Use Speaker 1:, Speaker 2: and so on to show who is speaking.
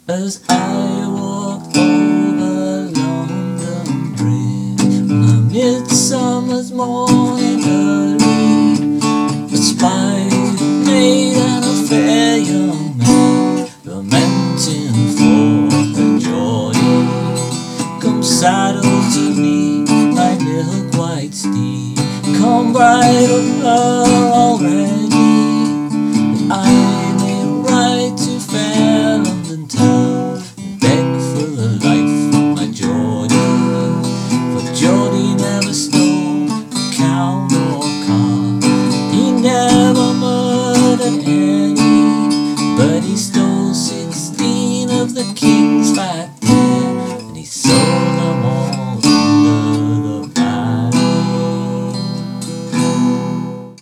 Speaker 1: As I walked over London Bridge on a midsummer's morning,